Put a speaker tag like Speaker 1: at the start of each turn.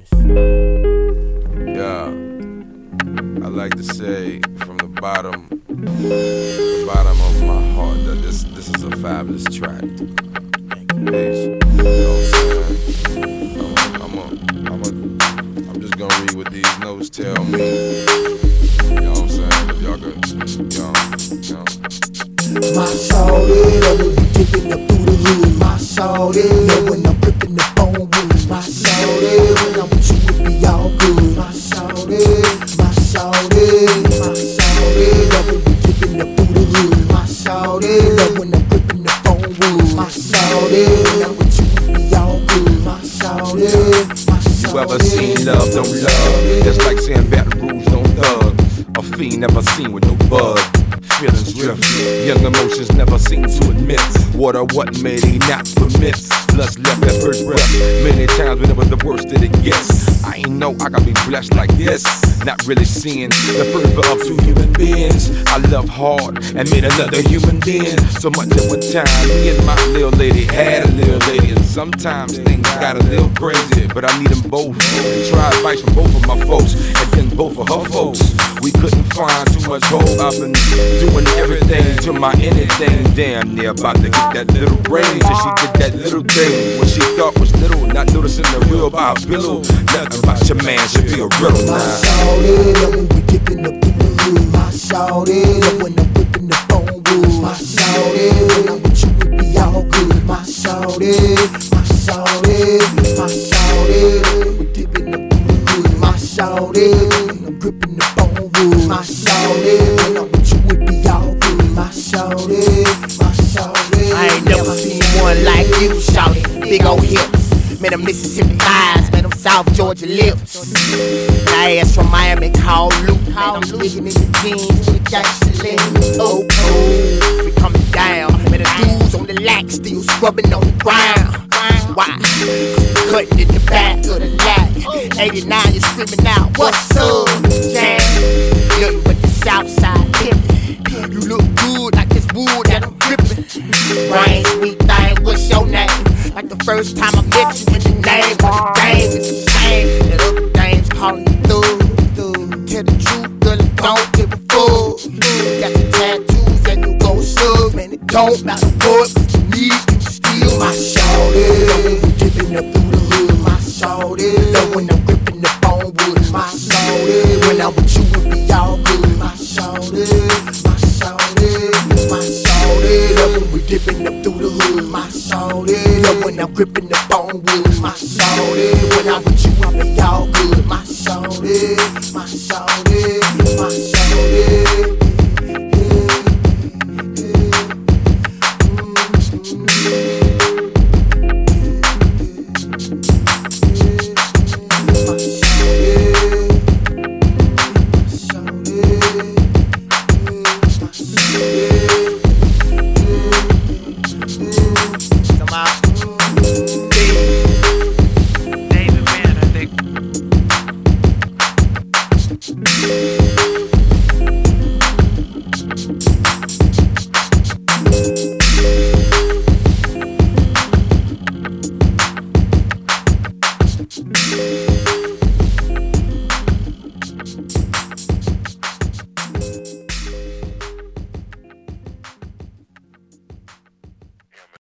Speaker 1: Yeah, I like to say from the bottom of my heart that this is a fabulous track. Peace. You know what I'm saying? I'm just gonna read what these notes tell me. You know what I'm saying? If y'all could, you know.
Speaker 2: My shawty, love when you dipping up through the hood. My shawty, love when I'm gripping the phone wood. My shawty, when I'm with you it be all good. My shawty, my shawty, my shawty, love when you dipping up through the hood. My shawty, love when I'm gripping the phone wood. My shawty, when I'm with you it be all good. My shawty, my shawty.
Speaker 1: You ever seen love, don't love? It's like saying Baton Rouge, don't thug. A fiend never seen with no bug. Feelings drift, young emotions never seem to admit what or what may they not permit. Lust left at first breath, many times when it was the worst that it gets. I ain't know I gotta be blessed like this, not really seeing the fervor of two human beings. I love hard and made another human being. So much at one time, me and my little lady had a little lady. And sometimes things got a little crazy, but I need them both. And try advice from both of my folks, and then both of her folks. We couldn't find too much hope. I've been doing everything to my anything, damn near about to get that little raise. And she did that little thing when she thought was little, not noticing the real by a pillow. Nothing about your man should be a riddle now.
Speaker 2: My shawty, love when we dipping up through the hood. My shawty, love when I'm gripping the phone wood. My shawty, when I'm with you it be all good. My shawty, my shawty, my shawty, love when we dipping up through the hood. My shawty, when I'm gripping the phone wood. My shawty, when I'm with you it be all good. My shawty, my shawty.
Speaker 3: I ain't never seen one like you, shawty. Big ol' hips, man, them Mississippi thighs, man, them South Georgia lips. My ass from Miami called Luke, man, I'm digging in the jeans with a gangsta lean. Oh, we coming down, man, the dudes on the lack still scrubbing on the ground. Why? Cutting in the back of the lack. 89, you screaming out, what's up, Jack? Nothing but the South Side pimpin'. You look good like this wood that I'm gripping. Rain, sweet thing, what's your name? Like the first time I met you in the name of the game. It's a shame that other dames calling you thug. Tell the truth, girl, it don't give a fuck. Got your tattoos and you go slug. Man, it don't matter what, cause to me, you still my shawty. Love when we dipping up through the hood. My shawty, love when I'm gripping the phone wood. My shawty, when I'm with you it be all good. My shawty, my shawty, my shawty, love when we dipping up through the hood. My shawty, love when I'm gripping the phone wood. My shawty, when I'm with you I be all good. My shawty, my shawty, my shawty.